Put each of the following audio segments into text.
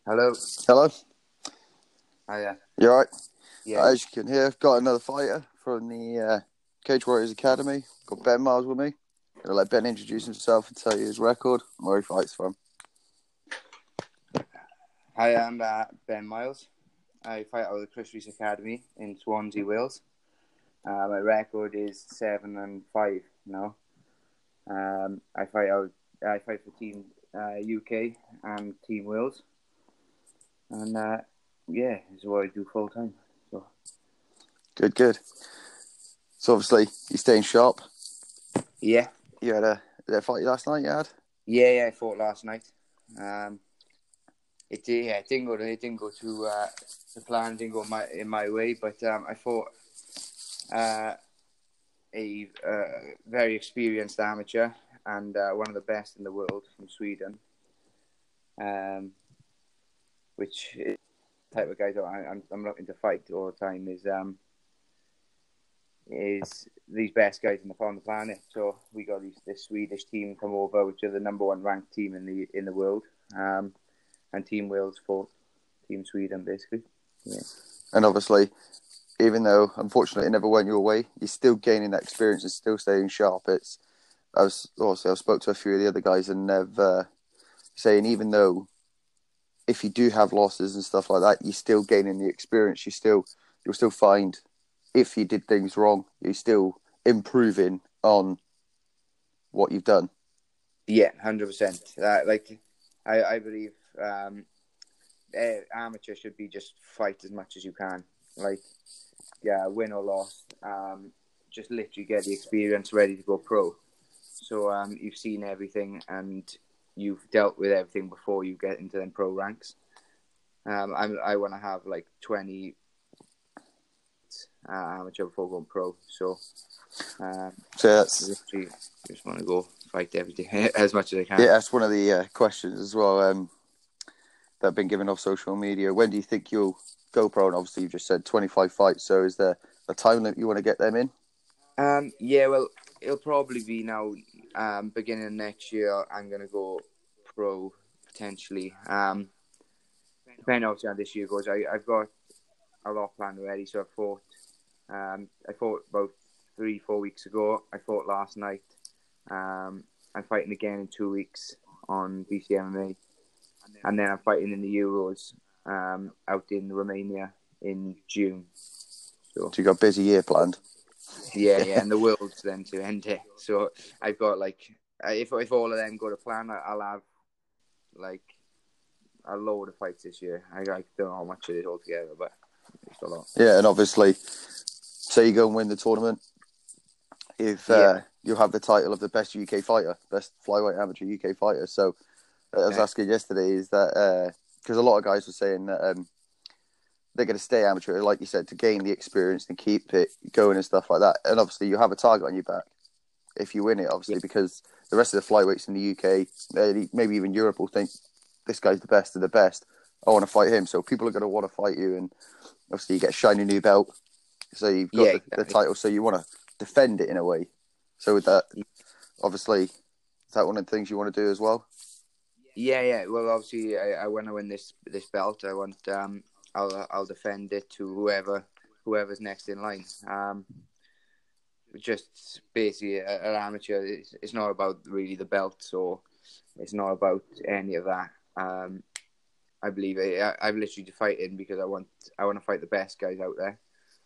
Hello. Hello, Hiya. you alright? Yeah. As you can hear, got another fighter from the Cage Warriors Academy. Got Ben Miles with me. Gonna let Ben introduce himself and tell you his record and where he fights from. Hi, I'm Ben Miles. I fight out of the Chris Rees Academy in Swansea, Wales. My record is 7-5 now. I fight for Team UK and Team Wales, and this is what I do full time. So Good. So obviously you're staying sharp. yeah, You had a fight last night. You had. I fought last night. It didn't go to the plan. Didn't go in my way, but I fought a very experienced amateur and one of the best in the world from Sweden. Which is the type of guys that I'm looking to fight all the time is these best guys on the planet. So we got this Swedish team come over, which are the number one ranked team in the world, and Team Wales fought Team Sweden basically. Yeah. And obviously, even though unfortunately it never went your way, you're still gaining that experience and still staying sharp. I spoke to a few of the other guys and they've saying even though if you do have losses and stuff like that, you're still gaining the experience. You'll still find if you did things wrong, you're still improving on what you've done. Yeah, 100%. I believe amateur should be just fight as much as you can. Win or loss, just literally get the experience ready to go pro. So you've seen everything and you've dealt with everything before you get into them pro ranks. I want to have 20 amateur before going pro. So that's literally just want to go fight everything as much as I can. Yeah, that's one of the questions as well that have been given off social media. When do you think you'll go pro? And obviously you just said 25 fights. So is there a time limit you want to get them in? Well, it'll probably be now. Beginning of next year, I'm gonna go pro potentially. Depending obviously how this year goes. I've got a lot planned already. So I fought about 3-4 weeks ago. I fought last night. I'm fighting again in 2 weeks on BCMMA, and then I'm fighting in the Euros out in Romania in June. So you got a busy year planned. Yeah, and the Worlds then to end it. So I've got if all of them go to plan, I'll have a load of fights this year. I don't know how much it is altogether, but it's a lot. Yeah, and obviously, say you go and win the tournament, if you'll have the title of the best UK fighter, best flyweight amateur UK fighter. So I was asking yesterday is that because a lot of guys were saying that they're going to stay amateur, like you said, to gain the experience and keep it going and stuff like that. And obviously, you have a target on your back if you win it, obviously, because the rest of the flyweights in the UK, maybe even Europe, will think this guy's the best of the best. I want to fight him. So people are going to want to fight you. And obviously, you get a shiny new belt. So you've got the title. So you want to defend it in a way. So with that, obviously, is that one of the things you want to do as well? Yeah. Well, obviously, I want to win this belt. I want I'll defend it to whoever's next in line. Just basically an amateur. It's not about really the belts, or it's not about any of that. I believe I've literally fighting because I want to fight the best guys out there,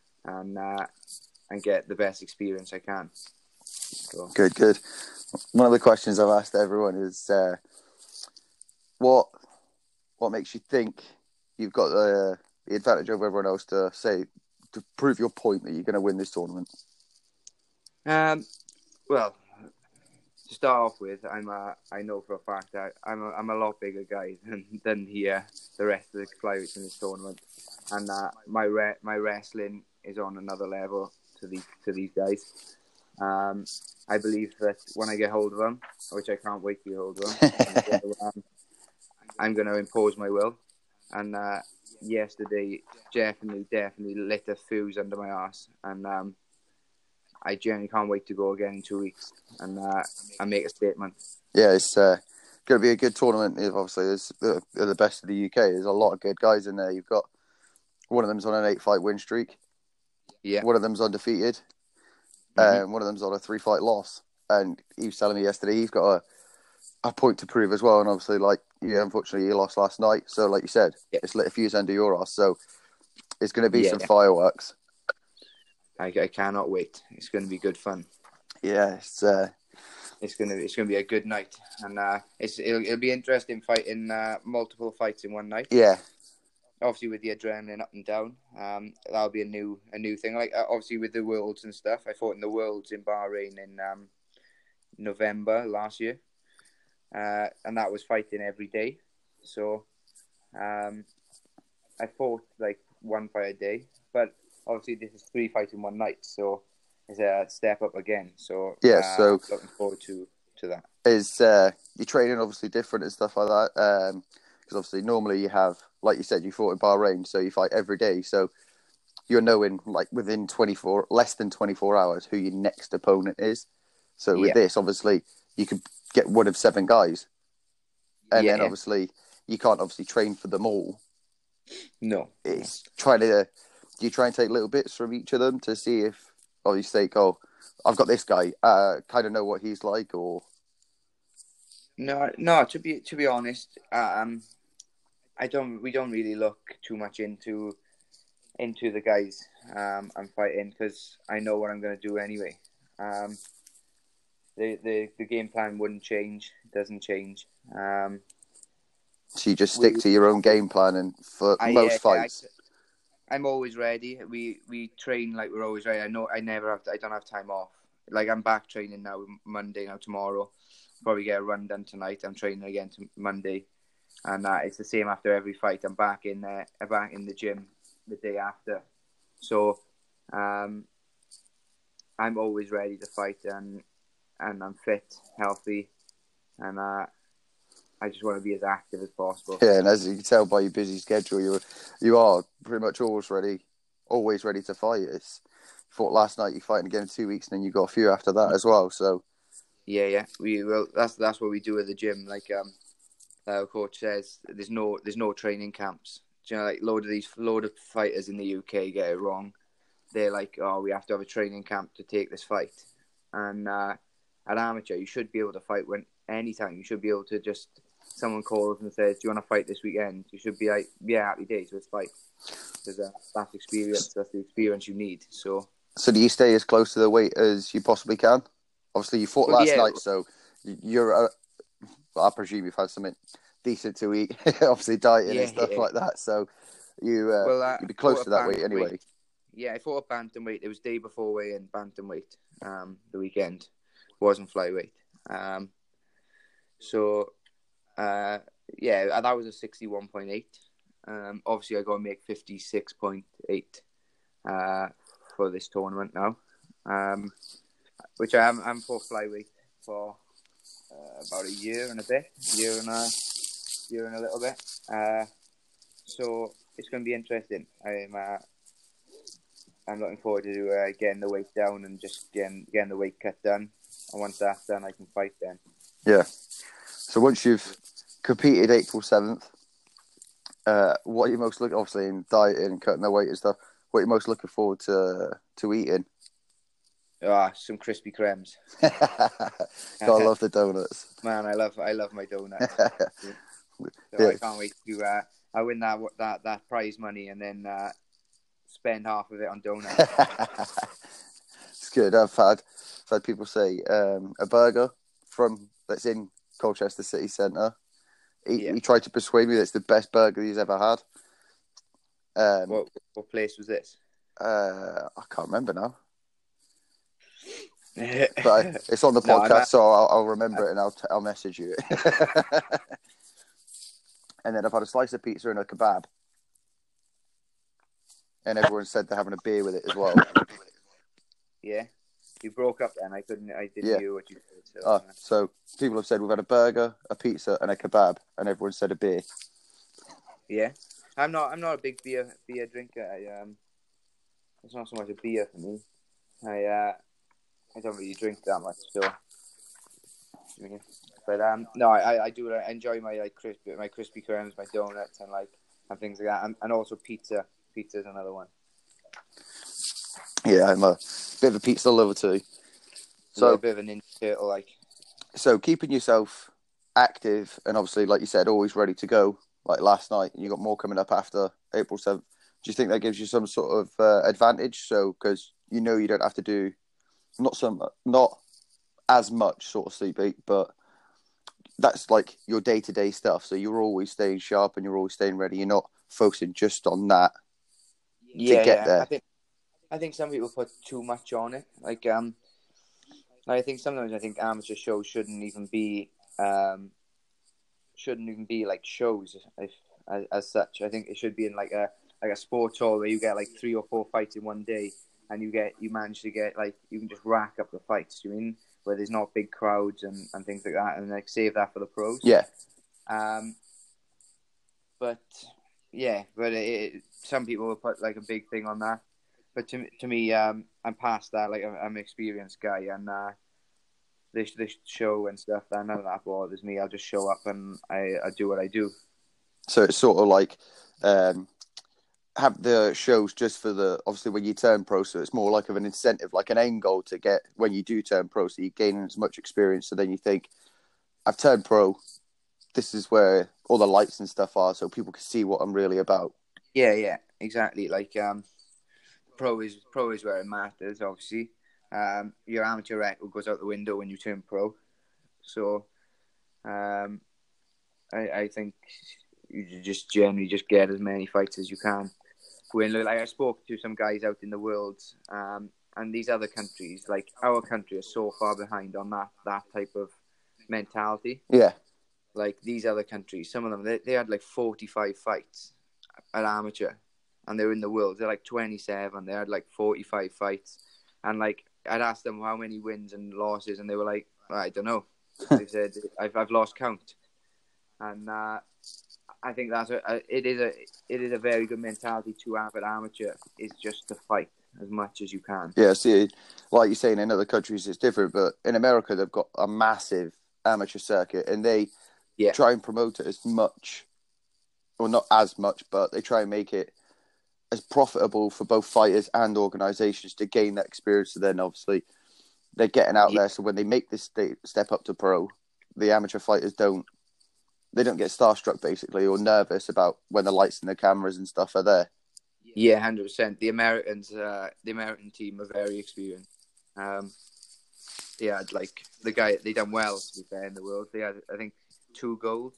and get the best experience I can. So. Good. One of the questions I've asked everyone is, what makes you think you've got the advantage over everyone else to prove your point that you're going to win this tournament? Well, to start off with, I know for a fact that I'm a lot bigger guy than the rest of the flyweights in this tournament, and my wrestling is on another level to these guys. I believe that when I get hold of them, which I can't wait to get hold of them, I'm going to impose my will. And yesterday, definitely lit a fuse under my arse, and I genuinely can't wait to go again in 2 weeks and make a statement. Yeah, it's going to be a good tournament. Obviously, it's the best of the UK. There's a lot of good guys in there. You've got one of them's on an 8-fight win streak. Yeah. One of them's undefeated. Mm-hmm. One of them's on a 3-fight loss. And he was telling me yesterday he's got a point to prove as well. And obviously, unfortunately, he lost last night. So, like you said, it's lit a fuse under your ass. So, it's going to be some fireworks. I cannot wait. It's going to be good fun. Yeah, it's going to be a good night, and it'll be interesting fighting multiple fights in one night. Yeah. Obviously, with the adrenaline up and down, that'll be a new thing. Like obviously with the Worlds and stuff, I fought in the Worlds in Bahrain in November last year, and that was fighting every day. So, I fought like one fight a day, but obviously this is 3 fights in one night, so it's a step up again. So so looking forward to that. Is your training obviously different and stuff like that? Because obviously normally you have, like you said, you fought in Bahrain, so you fight every day. So you're knowing like within less than 24 hours who your next opponent is. So with this, obviously you could get one of 7 guys, and then obviously you can't obviously train for them all. No, it's trying to. Do you try and take little bits from each of them to see if obviously I've got this guy, kind of know what he's like, or no. To be honest, we don't really look too much into the guys I'm fighting, because I know what I'm going to do anyway. The game plan wouldn't change. It doesn't change. So you just stick to your own game plan, and for most fights. I'm always ready. We train like we're always ready. I know I don't have time off. Like I'm back training now Monday, tomorrow. Probably get a run done tonight. I'm training again Monday, and it's the same after every fight. I'm back in the gym the day after. So, I'm always ready to fight, and I'm fit, healthy, and I just want to be as active as possible. Yeah, and as you can tell by your busy schedule, you are pretty much always ready to fight. You fought last night, you're fighting again in 2 weeks, and then you got a few after that as well. So yeah, we will. That's what we do at the gym. Like our coach says, there's no training camps. Do you know, like load of fighters in the UK get it wrong. They're like, oh, we have to have a training camp to take this fight, and at amateur, you should be able to fight anytime. You should be able to just. Someone calls and says, do you want to fight this weekend? You should be like, yeah, happy days, let's fight. Because that's experience. That's the experience you need. So do you stay as close to the weight as you possibly can? Obviously, you fought last night, so you're. I presume you've had something decent to eat. Obviously, dieting and stuff like that. So you'd be close to that weight anyway. Yeah, I fought a bantamweight. It was day before weigh-in, bantamweight. The weekend wasn't flyweight. That was a 61.8. Obviously, I got to make 56.8 for this tournament now, which I am for flyweight for about a year and a little bit. So it's going to be interesting. I'm looking forward to getting the weight down and just getting the weight cut done. And once that's done, I can fight then. Yeah. So once you've competed April 7th, what are you most looking, obviously in dieting and cutting the weight and stuff, what are you most looking forward to eating? Some Krispy Kremes. I love the donuts. Man, I love my donuts. So I can't wait to I win that prize money and then spend half of it on donuts. It's good. I've had people say a burger that's in Colchester City Centre. He tried to persuade me that it's the best burger he's ever had. What place was this? I can't remember now. But it's on the podcast, so I'll remember it and I'll message you. And then I've had a slice of pizza and a kebab, and everyone said they're having a beer with it as well. Yeah, you broke up then. I didn't hear what you said. So people have said we've had a burger, a pizza, and a kebab, and everyone said a beer. Yeah, I'm not a big beer drinker. It's not so much a beer for me. I don't really drink that much, so Yeah. But no, I do enjoy my like crispy cremes, my donuts, and things like that, and also pizza. Pizza is another one. Yeah, I'm a bit of a pizza lover too. So yeah, a bit of a Ninja Turtle, like. So keeping yourself active and obviously, like you said, always ready to go. Like last night, you got more coming up after April 7th. Do you think that gives you some sort of advantage? So because you know you don't have to do not as much sort of sleep, but that's like your day to day stuff. So you're always staying sharp and you're always staying ready. You're not focusing just on that to get Yeah. there. I think some people put too much on it. I think sometimes amateur shows shouldn't even be like shows as such. I think it should be in like a sports hall where you get like 3 or 4 fights in one day, and you manage to get like you can just rack up the fights. Do you mean where there's not big crowds and things like that, and like save that for the pros? Yeah. But yeah, some people will put like a big thing on that. But to me, I'm past that. Like I'm an experienced guy, and this show and stuff, none of that bothers me. I'll just show up and I do what I do. So it's sort of like have the shows just for obviously when you turn pro, so it's more like of an incentive, like an end goal to get when you do turn pro, so you gain as much experience. So then you think, I've turned pro, this is where all the lights and stuff are, so people can see what I'm really about. Yeah, exactly. Like pro is where it matters. Obviously, your amateur record goes out the window when you turn pro. So, I think you just generally just get as many fights as you can. Like I spoke to some guys out in the world, and these other countries, like our country, are so far behind on that type of mentality. Yeah. Like these other countries, some of them they had like 45 fights at amateur, and they were in the world. They're like 27. They had like 45 fights, and like I'd asked them how many wins and losses, and they were like, I don't know. They said I've lost count, and I think it is a very good mentality to have at amateur. Is just to fight as much as you can. Yeah, see, like you're saying, in other countries it's different, but in America they've got a massive amateur circuit, and they try and promote it as much, or not as much, but they try and make it as profitable for both fighters and organisations to gain that experience. So then obviously they're getting out there, so when they make this step up to pro, the amateur fighters don't get starstruck basically, or nervous about when the lights and the cameras and stuff are there. Yeah, 100%. The American team are very experienced. They had like they done well, to be fair, in the world. They had, I think, 2 goals,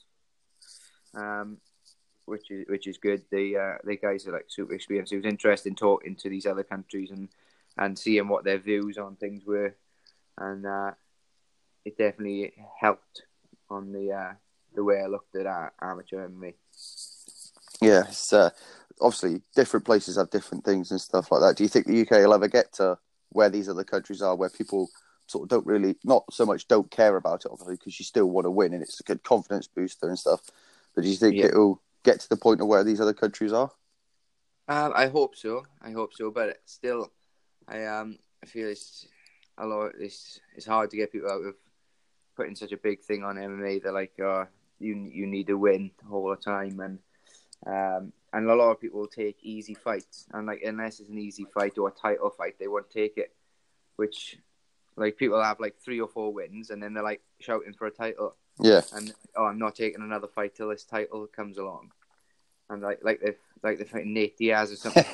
which is good. The guys are like super experienced. It was interesting talking to these other countries and seeing what their views on things were, and it definitely helped on the way I looked at amateur MMA. Yeah, it's obviously different places have different things and stuff like that. Do you think the UK will ever get to where these other countries are, where people sort of not so much don't care about it, obviously, because you still want to win and it's a good confidence booster and stuff. But do you think it'll get to the point of where these other countries are? I hope so. But still, I feel it's a lot. It's hard to get people out of putting such a big thing on MMA. They're like, you need to win all the time, and a lot of people will take easy fights, and like unless it's an easy fight or a title fight, they won't take it. Which, like, people have like 3 or 4 wins, and then they're like shouting for a title. Yeah. And I'm not taking another fight till this title comes along. And like they're fighting Nate Diaz or something.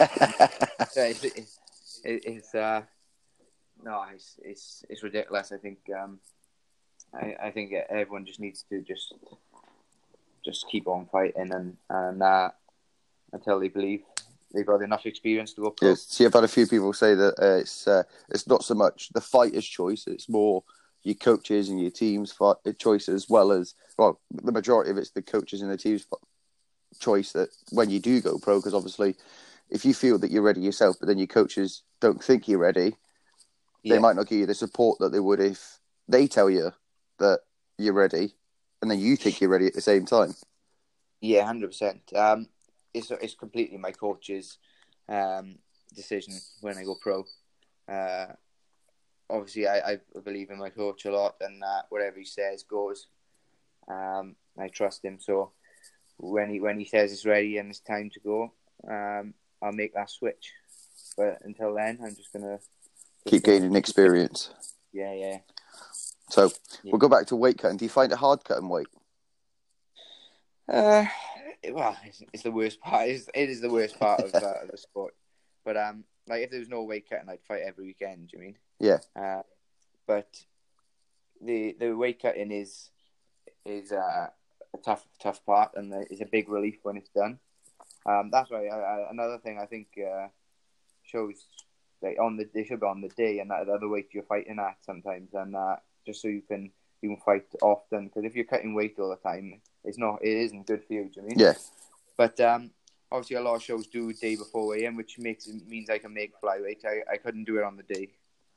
It's ridiculous. I think I think everyone just needs to just keep on fighting and until they believe they've got enough experience to go pro. Yes. See, I've had a few people say that it's not so much the fighter's choice; it's more your coaches and your team's choice, as well as the majority of it's the coaches and the team's choice that when you do go pro, because obviously if you feel that you're ready yourself, but then your coaches don't think you're ready, they might not give you the support that they would if they tell you that you're ready, and then you think you're ready at the same time. Yeah, 100%. It's completely my coach's decision when I go pro. obviously I believe in my coach a lot, and whatever he says goes. I trust him, so when he says it's ready and it's time to go, I'll make that switch. But until then, I'm just gonna Keep gaining experience. Yeah. So we'll go back to weight cutting. Do you find it hard cutting weight? Well, it's the worst part. It is the worst part of the sport. But like if there was no weight cutting, I'd fight every weekend. Do you mean? Yeah. But the weight cutting is a tough part, and it's a big relief when it's done. That's why another thing I think shows like they should be on the day and that the other weight you're fighting at sometimes, and just so you can fight often, because if you're cutting weight all the time, it isn't good for you. Do you mean? Yeah. But obviously a lot of shows do day before weigh-in, which means I can make flyweight. I couldn't do it on the day.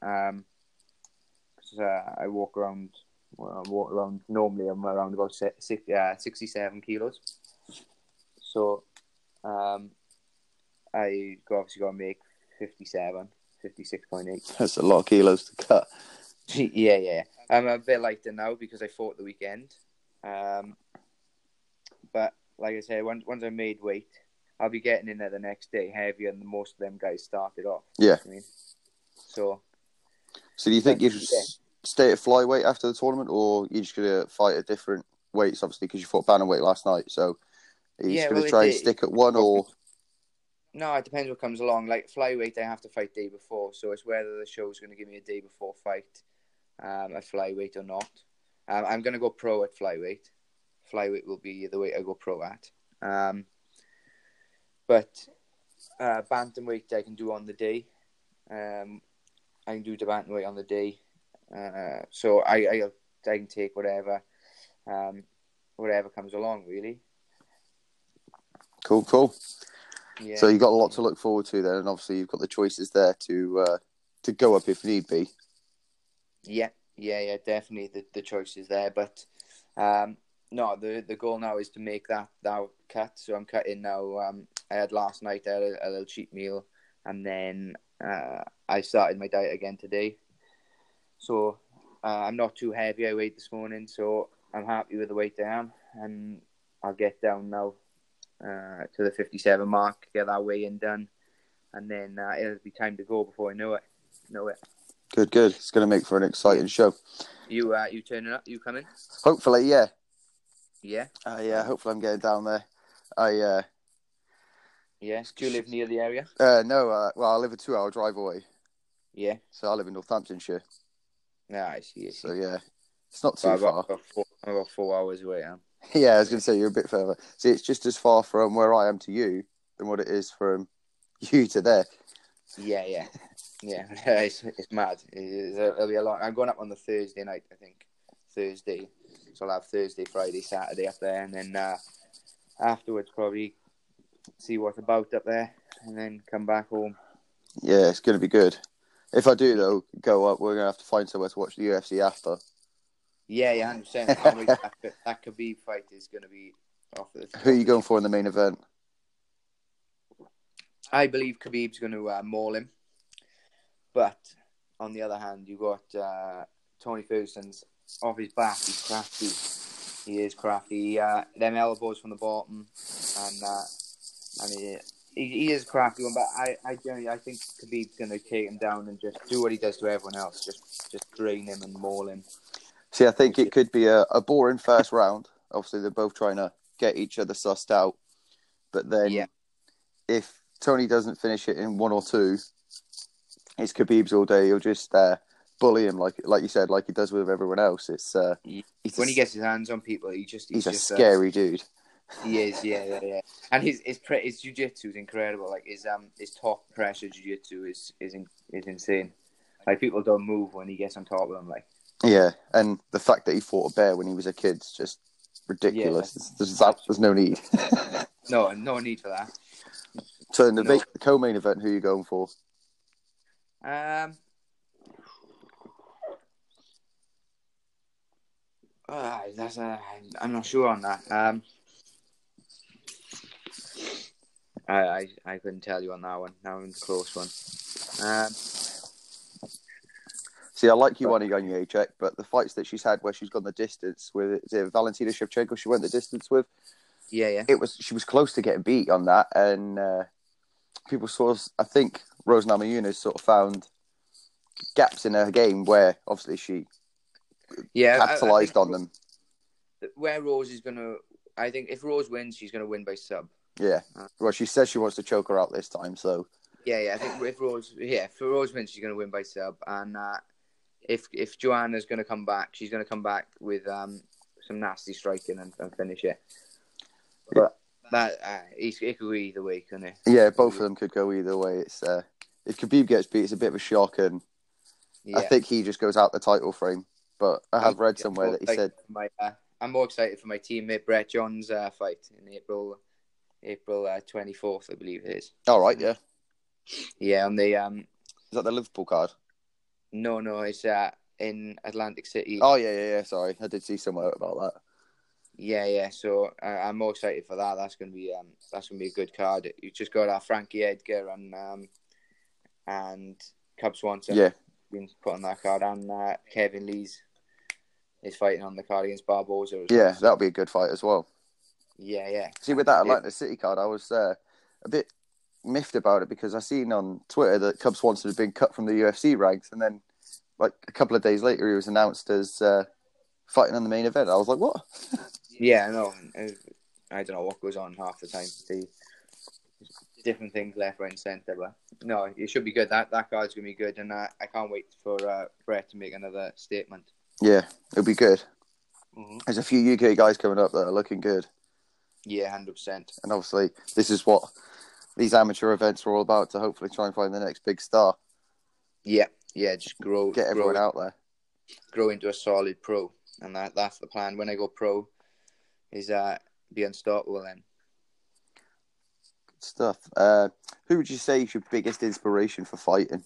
I walk around. Normally I'm around about 67 kilos. So I obviously got to make 56.8. That's a lot of kilos to cut. Yeah. I'm a bit lighter now because I fought the weekend. But like I said, once I made weight, I'll be getting in there the next day heavier than most of them guys started off. Yeah. I mean, so do you think you stay at flyweight after the tournament, or you just gonna fight at different weights? Obviously, because you fought bantamweight last night, so are you just gonna try and stick at one, or? No, it depends what comes along. Like flyweight, I have to fight day before, so it's whether the show's going to give me a day before fight at flyweight or not. I'm going to go pro at flyweight. Flyweight will be the weight I go pro at. But bantamweight I can do on the day. I can do the bantamweight on the day. So I can take whatever comes along, really. Cool. Yeah. So you've got a lot to look forward to there, and obviously you've got the choices there to go up if need be. Yeah, definitely the choice is there, but no, the goal now is to make that cut. So I'm cutting now. I had last night a little cheat meal, and then I started my diet again today. So I'm not too heavy. I weighed this morning, so I'm happy with the weight I am, and I'll get down now to the 57 mark, get that weigh-in done, and then it'll be time to go before I know it. Good. It's going to make for an exciting show. You turning up? You coming? Hopefully, yeah. Yeah? Hopefully I'm getting down there. Yeah? Do you live near the area? No, I live a 2-hour drive away. Yeah? So I live in Northamptonshire. Yeah, I see. So, yeah, it's not too far. I'm about 4 hours away, Yeah, I was going to say you're a bit further. See, it's just as far from where I am to you than what it is from you to there. Yeah. It's mad. It'll be a lot. I'm going up on the Thursday night, I think. Thursday. So I'll have Thursday, Friday, Saturday up there, and then afterwards probably see what's about up there, and then come back home. Yeah, it's going to be good. If I do, though, go up, we're going to have to find somewhere to watch the UFC after. Yeah, 100%. That Khabib fight is going to be off the... Who are you going for in the main event? I believe Khabib's going to maul him. But, on the other hand, you got Tony Ferguson's off his back. He's crafty. He is crafty. Them elbows from the bottom. And he is a crafty one. But I generally think Khabib's going to take him down and just do what he does to everyone else. Just drain him and maul him. See, I think it could be a boring first round. Obviously, they're both trying to get each other sussed out. But then, if Tony doesn't finish it in 1 or 2, it's Khabib's all day. He'll just bully him, like you said, like he does with everyone else. It's when he gets his hands on people, he's just a scary dude. He is, yeah. And his jiu-jitsu is incredible. Like his top pressure jiu-jitsu is insane. Like people don't move when he gets on top of them. Like and the fact that he fought a bear when he was a kid is just ridiculous. Yeah, there's no need. No need for that. So in the co-main event, who are you going for? I'm not sure on that. I couldn't tell you on that one. That one's a close one. See, I like Joanna Jędrzejczyk, but the fights that she's had where she's gone the distance with, is it Valentina Shevchenko she went the distance with? Yeah. She was close to getting beat on that, and people I think Rose Namajunas sort of found gaps in her game where obviously she capitalized on them. Where Rose is going to... I think if Rose wins, she's going to win by sub. Yeah. Well, she says she wants to choke her out this time, so... Yeah. I think if Rose wins, she's going to win by sub. And if Joanna's going to come back, she's going to come back with some nasty striking and finish it. But it could go either way, couldn't it? Yeah, both of them could go either way. It's if Khabib gets beat, it's a bit of a shock, and I think he just goes out the title frame. But I have read somewhere that he said... I'm more excited for my teammate Brett John's fight in April 24th, I believe it is. All right, yeah. Yeah, on the... Is that the Liverpool card? No, it's in Atlantic City. Oh, yeah. Sorry, I did see somewhere about that. Yeah. So I'm more excited for that. That's gonna be a good card. You just got Frankie Edgar and Cub Swanson. Yeah, been put on that card, and Kevin Lees is fighting on the card against Barboza. Yeah, that'll be a good fight as well. Yeah. See, with that Atlantic City card, I was a bit miffed about it because I seen on Twitter that Cub Swanson had been cut from the UFC ranks, and then like a couple of days later, he was announced as fighting on the main event. I was like, what? Yeah, no, I don't know what goes on half the time. Different things left, right, and centre, but no, it should be good. That card's gonna be good, and I can't wait for Brett to make another statement. Yeah, it'll be good. Mm-hmm. There's a few UK guys coming up that are looking good. Yeah, 100%. And obviously, this is what these amateur events are all about, to hopefully try and find the next big star. Yeah, just get everyone out there. Grow into a solid pro, and that's the plan. When I go pro, is be unstoppable then. Good stuff. Who would you say is your biggest inspiration for fighting?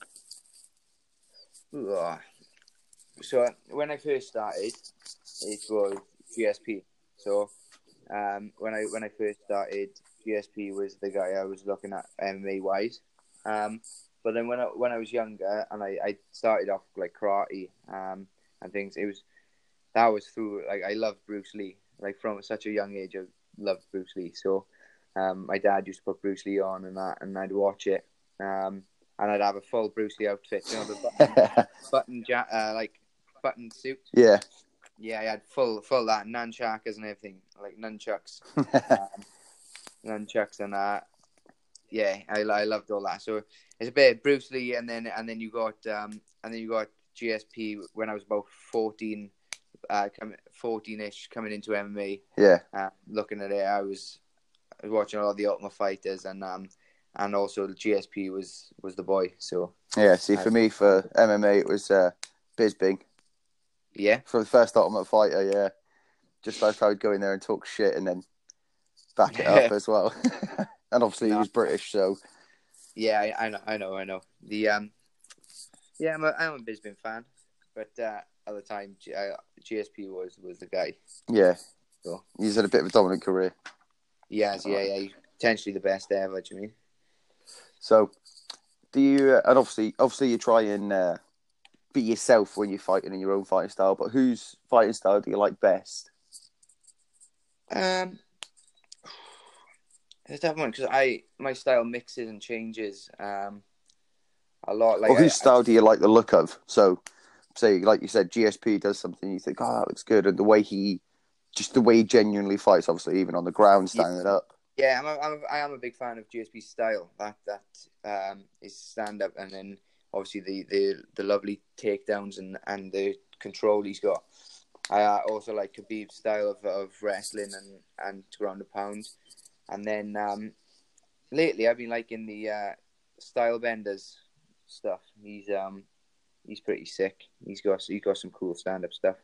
So when I first started, it was GSP. So when I first started, GSP was the guy I was looking at MMA wise. But then when I was younger and I started off like karate and things, that was through, like, I loved Bruce Lee. Like from such a young age, I loved Bruce Lee. So my dad used to put Bruce Lee on and I'd watch it. And I'd have a full Bruce Lee outfit, the button suit. Yeah. Yeah, I had full that nunchakas and everything, like nunchucks, nunchucks and I loved all that. So it's a bit Bruce Lee, and then you got GSP when I was about 14, 14ish, coming into MMA. Yeah. Looking at it, I was watching a lot of the Ultimate Fighters, and also the GSP was the boy. So yeah, see, for me, for MMA, it was Bisping. Yeah. For the first Ultimate Fighter, yeah. Just like I would go in there and talk shit and then back it up as well. And obviously he was British, so... Yeah, I know. The I'm a Bisping fan, but at the time, GSP was the guy. Yeah. So he's had a bit of a dominant career. Yeah, potentially the best ever, do you mean? So, do you... and obviously you try and... be yourself when you're fighting in your own fighting style, but whose fighting style do you like best? It's a tough one because my style mixes and changes a lot. Like, whose style do you like the look of? So, say, like you said, GSP does something, you think, oh, that looks good, and the way he genuinely fights, obviously, even on the ground, standing up. Yeah, I am a big fan of GSP's style. That is stand up, and then obviously the lovely takedowns and the control he's got. I also like Khabib's style of wrestling and ground and pound. And then lately I've been liking the Style Benders stuff. He's pretty sick. He's got some cool stand up stuff.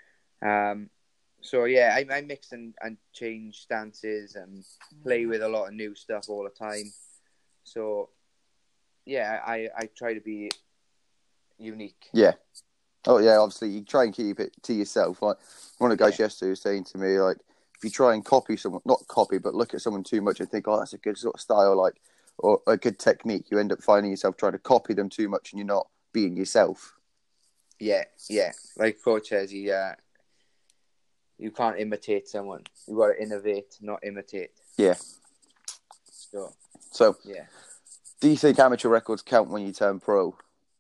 So yeah, I mix and change stances and play with a lot of new stuff all the time. So yeah, I try to be unique. Yeah. Oh yeah, obviously you try and keep it to yourself. Like one of the guys yesterday was saying to me, like, if you try and copy someone, not copy, but look at someone too much and think, oh, that's a good sort of style, like, or a good technique, you end up finding yourself trying to copy them too much and you're not being yourself. Yeah. Like Coach says, you can't imitate someone. You got to innovate, not imitate. Yeah. So, yeah. Do you think amateur records count when you turn pro?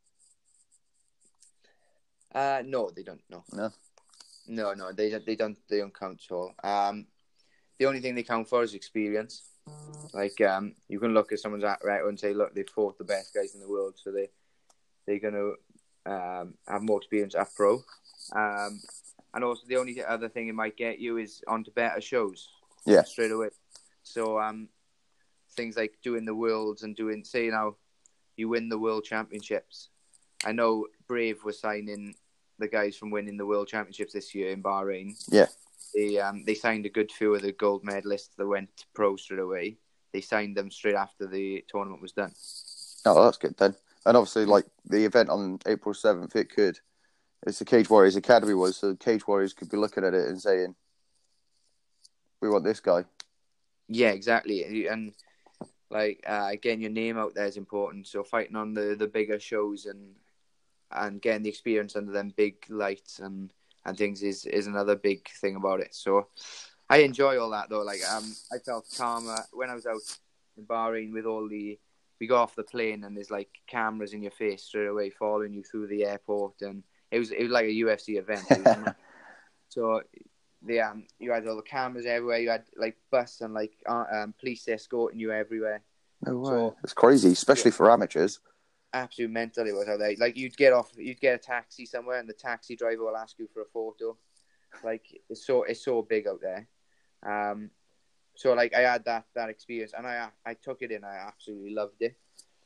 No, they don't. No, they don't. They don't count at all. The only thing they count for is experience. Like, you can look at someone's record and say, look, they've fought the best guys in the world, so they're going to have more experience at pro. And also, the only other thing it might get you is onto better shows. Yeah. Straight away. So, things like doing the Worlds and say now, you win the World Championships. I know Brave was signing the guys from winning the World Championships this year in Bahrain. Yeah. They signed a good few of the gold medalists that went pro straight away. They signed them straight after the tournament was done. Oh, that's good then. And obviously, like the event on April 7th, it's the Cage Warriors Academy was, so Cage Warriors could be looking at it and saying, we want this guy. Yeah, exactly. And like getting your name out there is important. So fighting on the bigger shows and getting the experience under them big lights and things is another big thing about it. So I enjoy all that though. Like I felt calmer when I was out in Bahrain with we got off the plane and there's like cameras in your face straight away following you through the airport, and it was like a UFC event. So you had all the cameras everywhere. You had like bus and like police escorting you everywhere. No way. So, it's crazy, especially for amateurs. Absolute mental it was out there. Like you'd get a taxi somewhere, and the taxi driver will ask you for a photo. Like it's so big out there. So like I had that experience, and I took it in. I absolutely loved it.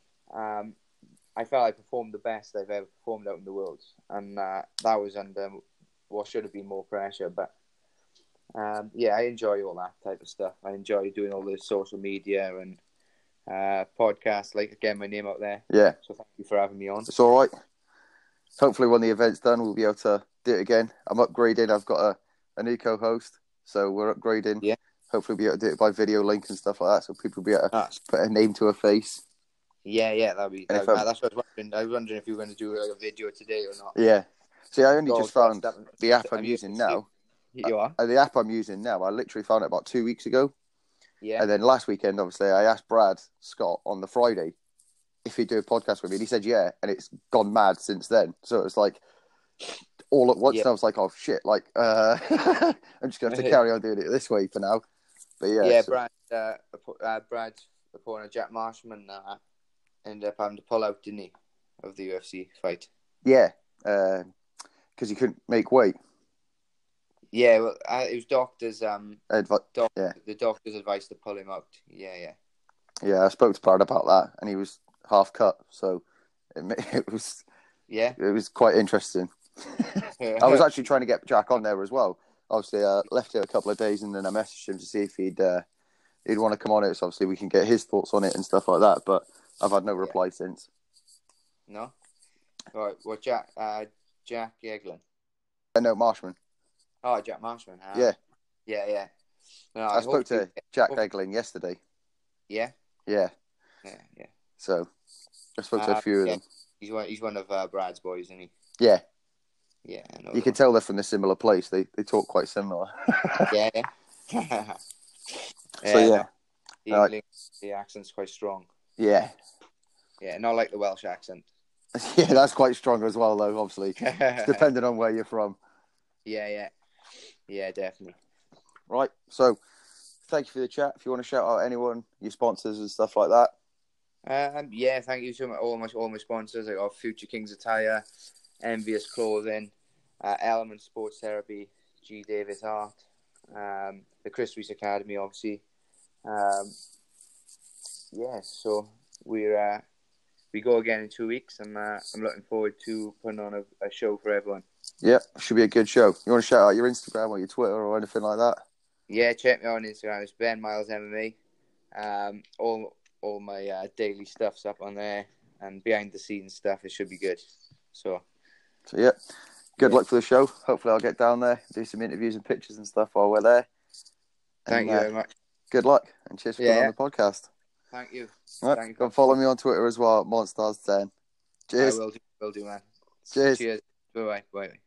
I felt I performed the best I've ever performed out in the world, and that was under what should have been more pressure. But I enjoy all that type of stuff. I enjoy doing all the social media and podcasts, like getting my name out there. Yeah. So thank you for having me on. It's all right. Hopefully when the event's done, we'll be able to do it again. I'm upgrading. I've got a new co-host, so we're upgrading. Yeah. Hopefully we'll be able to do it by video link and stuff like that, so people will be able to put a name to a face. Yeah, that'd be that's what I was wondering. I was wondering if you were going to do like a video today or not. Yeah. See, I only just found the app I'm using now. You are? The app I'm using now, I literally found it about 2 weeks ago. Yeah. And then last weekend, obviously, I asked Brad Scott on the Friday if he'd do a podcast with me. And he said, yeah. And it's gone mad since then. So it's like all at once. Yeah. And I was like, oh, shit. Like, I'm just going to have to carry on doing it this way for now. But yeah. Yeah, so... Brad's opponent, Jack Marshman, ended up having to pull out, didn't he, of the UFC fight? Yeah. Because he couldn't make weight. Yeah, well, it was doctors. The doctor's advice to pull him out. Yeah. Yeah, I spoke to Brad about that, and he was half cut, so it was. Yeah, it was quite interesting. I was actually trying to get Jack on there as well. Obviously, left it a couple of days, and then I messaged him to see if he'd want to come on it. So obviously, we can get his thoughts on it and stuff like that. But I've had no reply since. No. All right. Well, Jack Eglin. No, Marshman. Oh, Jack Marshman. Yeah. No, I spoke to Jack Eglin yesterday. Yeah? Yeah. So, I spoke to a few of them. He's one of Brad's boys, isn't he? Yeah. Yeah. You can tell they're from a similar place. They talk quite similar. Yeah. So, yeah. The accent's quite strong. Yeah. Yeah, not like the Welsh accent. Yeah, that's quite strong as well, though, obviously. It's depending on where you're from. Yeah, definitely. Right, so thank you for the chat. If you want to shout out anyone, your sponsors and stuff like that. Thank you to all my sponsors. I got Future Kings Attire, Envious Clothing, Element Sports Therapy, G. Davis Art, the Chris Reese Academy, obviously. So we go again in 2 weeks, and I'm looking forward to putting on a show for everyone. Yeah, should be a good show. You want to shout out your Instagram or your Twitter or anything like that? Yeah, check me out on Instagram. It's Ben Miles MMA. All my daily stuff's up on there, and behind the scenes stuff. It should be good. So yeah, good luck for the show. Hopefully, I'll get down there, do some interviews and pictures and stuff while we're there. Thank you very much. Good luck, and cheers for coming on the podcast. Thank you. Right, go follow me on Twitter as well, Monstars10. Cheers. I will do, man. Cheers. Cheers. Bye bye.